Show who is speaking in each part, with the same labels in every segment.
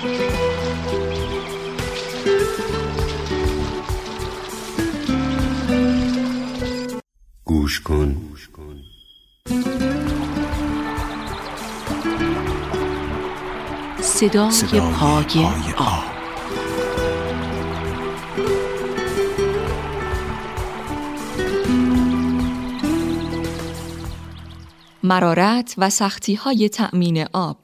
Speaker 1: گوش کن.
Speaker 2: صدای پای آب. مرارت و سختی‌های تأمین آب.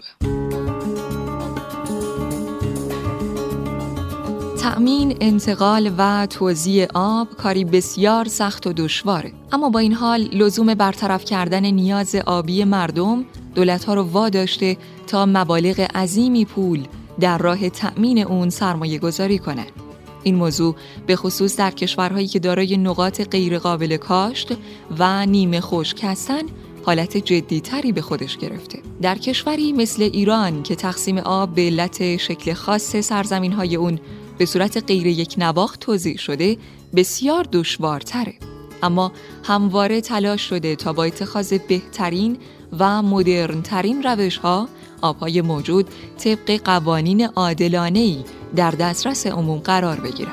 Speaker 2: تأمین، انتقال و توزیع آب کاری بسیار سخت و دشواره. اما با این حال لزوم برطرف کردن نیاز آبی مردم دولت‌ها رو واداشته تا مبالغ عظیمی پول در راه تأمین اون سرمایه گذاری کنن. این موضوع به خصوص در کشورهایی که دارای نقاط غیر قابل کاشت و نیمه خشک هستن حالت جدی‌تری به خودش گرفته. در کشوری مثل ایران که تقسیم آب به علت شکل خاص سرزمین‌های اون به صورت غیر یک نواخت توزیع شده بسیار دشوارتره. اما همواره تلاش شده تا با اتخاذ بهترین و مدرن‌ترین روش‌ها آب‌های موجود طبق قوانین عادلانه‌ای در دسترس عموم قرار بگیرند.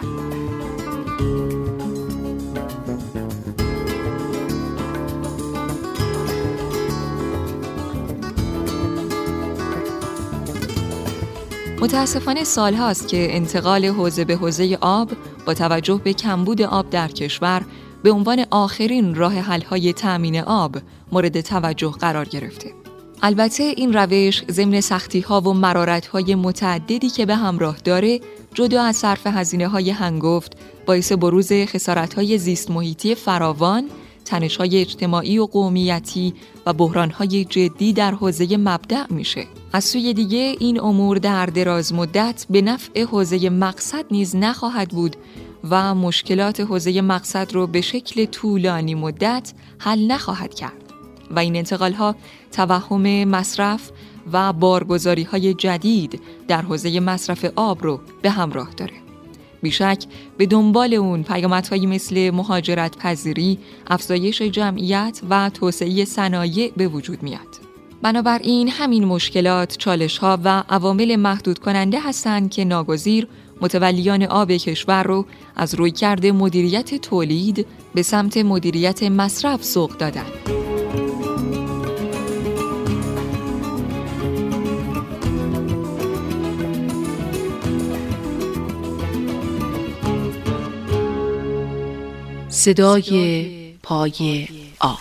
Speaker 2: متاسفانه سال هاست که انتقال حوزه به حوزه آب با توجه به کمبود آب در کشور به عنوان آخرین راه حل‌های تأمین آب مورد توجه قرار گرفته. البته این روش ضمن سختی‌ها و مرارت‌های متعددی که به همراه داره، جدا از صرف هزینه‌های هنگفت، باعث بروز خسارت‌های زیست محیطی فراوان، تنش‌های اجتماعی و قومیتی و بحران‌های جدی در حوزه مبدأ میشه. از سوی دیگه این امور در دراز مدت به نفع حوزه مقصد نیز نخواهد بود و مشکلات حوزه مقصد رو به شکل طولانی مدت حل نخواهد کرد و این انتقال‌ها توهم مصرف و بارگذاری‌های جدید در حوزه مصرف آب رو به همراه داره. بیشک به دنبال اون پیامدهایی مثل مهاجرت پذیری، افزایش جمعیت و توسعه صنایع به وجود میاد. بنابراین همین مشکلات، چالش‌ها و عوامل محدود کننده هستند که ناگزیر متولیان آب کشور رو از رویکرد مدیریت تولید به سمت مدیریت مصرف سوق دادن. صدای پای آب.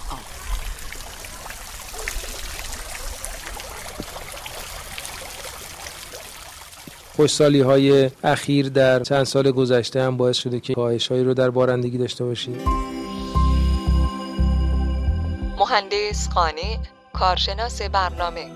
Speaker 3: خوشسالی‌های اخیر در چند سال گذشته هم باعث شده که کاهش‌هایی رو در بارندگی داشته باشیم.
Speaker 2: مهندس قانع، کارشناس برنامه.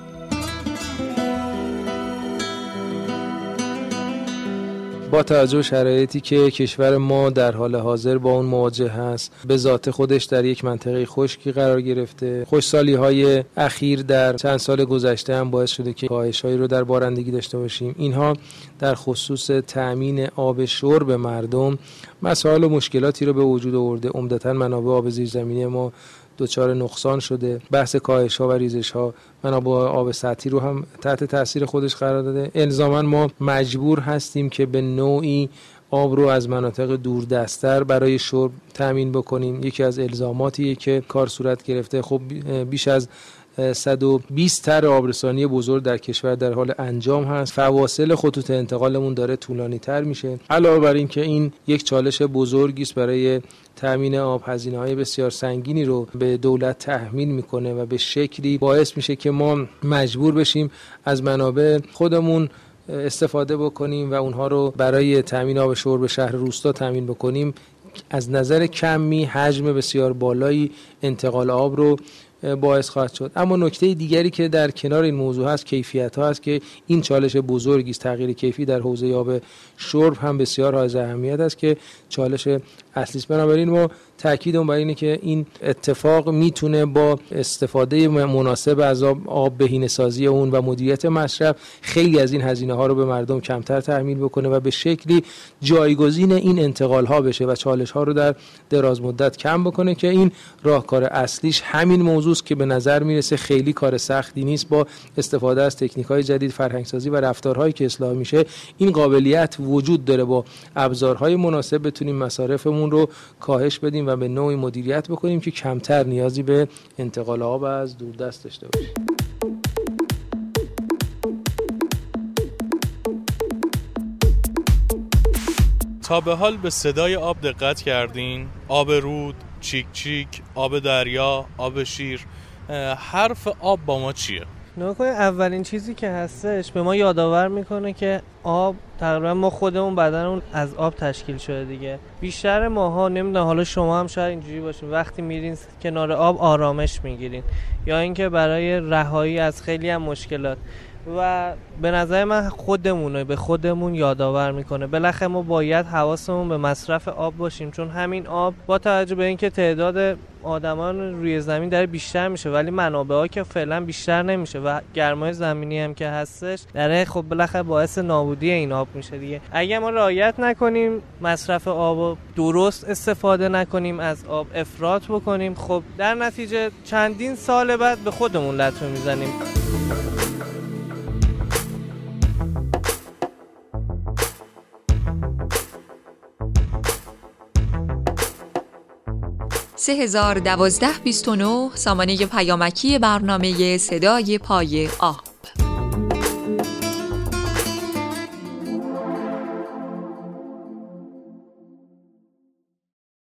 Speaker 3: با توجه به شرایطی که کشور ما در حال حاضر با اون مواجه هست، به ذات خودش در یک منطقه خشکی قرار گرفته. خوشسالی‌های اخیر در چند سال گذشته هم باعث شده که کاهش‌هایی رو در بارندگی داشته باشیم. اینها در خصوص تأمین آب شرب مردم مسائل و مشکلاتی رو به وجود آورده. عمدتاً منابع آب زیرزمینی ما دچار نقصان شده. بحث کاهش‌ها و ریزش‌ها منابع آب سطحی رو هم تحت تاثیر خودش قرار داده. الزاماً ما مجبور هستیم که به نوعی آب رو از مناطق دوردست‌تر برای شرب تامین بکنیم. یکی از الزاماتیه که کار صورت گرفته. خب بیش از 120 تر آبرسانی بزرگ در کشور در حال انجام هست. فواصل خطوط انتقالمون داره طولانی تر میشه. علاوه بر این که این یک چالش بزرگی است برای تامین آب، هزینه‌های بسیار سنگینی رو به دولت تحمیل میکنه و به شکلی باعث میشه که ما مجبور بشیم از منابع خودمون استفاده بکنیم و اونها رو برای تامین آب شرب شهر روستا تامین بکنیم. از نظر کمی حجم بسیار بالایی انتقال آب رو باعث خواهد شد. اما نکته دیگری که در کنار این موضوع هست کیفیت‌ها هست که این چالش بزرگی است. تغییر کیفی در حوزه آب شرب هم بسیار حائز اهمیت است که چالش اصلی است. بنابراین ما تاکیدم بر اینه که این اتفاق میتونه با استفاده مناسب از آب بهینه‌سازی اون و مدیریت مصرف خیلی از این هزینه‌ها رو به مردم کمتر تحمیل بکنه و به شکلی جایگزین این انتقال‌ها بشه و چالش‌ها رو در دراز مدت کم بکنه که این راهکار اصلیش همین موضوع است که به نظر میرسه خیلی کار سختی نیست. با استفاده از تکنیک‌های جدید، فرهنگ‌سازی و رفتارهایی که اصلاح میشه، این قابلیت وجود داره با ابزارهای مناسب بتونیم مصارفمون رو کاهش بدیم و به نوعی مدیریت بکنیم که کمتر نیازی به انتقال آب از دوردست داشته باشیم.
Speaker 1: تا به حال به صدای آب دقت کردین؟ آب رود، چیک چیک، آب دریا، آب شیر، حرف آب با ما چیه؟
Speaker 4: نکنه اولین چیزی که هستش به ما یادآور میکنه که آب تقریبا ما خودمون بدنمون از آب تشکیل شده دیگه. بیشتر ماها نمیدونم، حالا شما هم شاید اینجوری باشین، وقتی میرین کنار آب آرامش میگیرین یا اینکه برای رهایی از خیلی هم مشکلات، و به نظر من خودمونه به خودمون یادآور میکنه بالاخره ما باید حواسمون به مصرف آب باشیم، چون همین آب با توجه به اینکه تعداد آدمان روی زمین داره بیشتر میشه ولی منابع‌ها که فعلا بیشتر نمیشه و گرمای زمینی هم که هستش داره خب بالاخره باعث نابودی این آب میشه دیگه. اگه ما رعایت نکنیم، مصرف آب درست استفاده نکنیم، از آب افراط بکنیم، خب در نتیجه چندین سال بعد به خودمون لطمه میزنیم.
Speaker 2: $3012.29 سامانه پیامکی برنامه صدای پای آب.